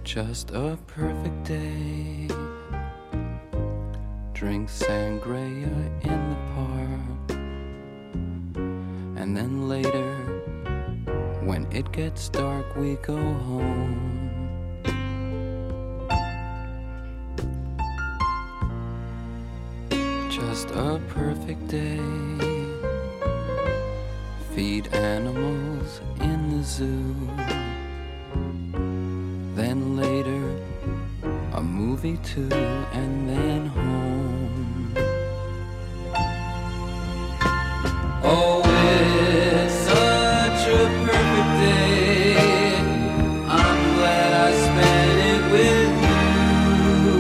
Just a perfect day. Drink sangria in the park. And then later, when it gets dark, we go home. Just a perfect day. Feed animals in the zoo. Then later, a movie too, and then home. Oh, it's such a perfect day. I'm glad I spent it with you.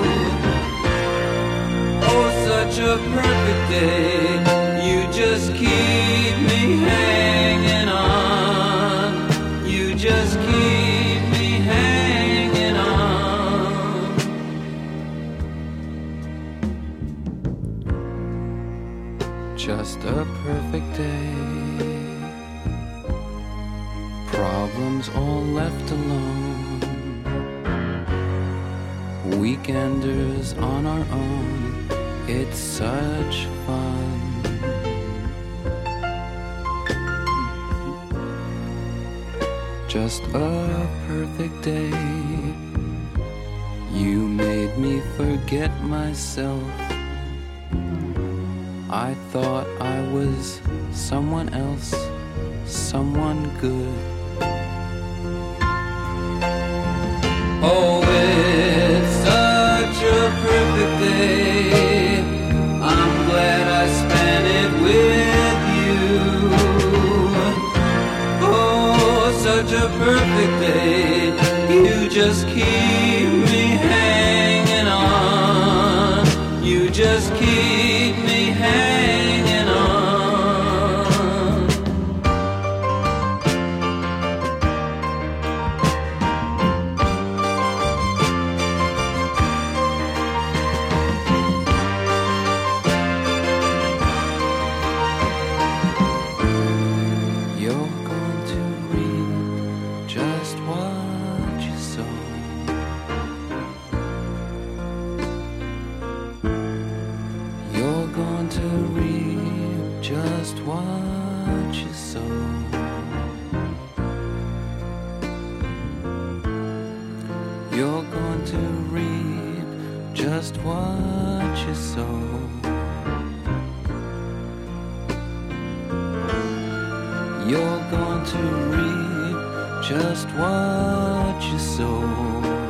Oh, such a perfect day. You just keep me hanging on. You just keep me hanging on. Just a perfect day. Problems all left alone. Weekenders on our own. It's such fun. Just a perfect day. You made me forget myself. I thought I was someone else, someone good. Oh, it's such a perfect day. I'm glad I spent it with you. Oh, such a perfect day. You just keep me hanging on. You just keep me hanging on. You're going to reap just what you sow. You're going to reap just what you sow. You're going to reap just what you sow. You're going to reap just what you sow.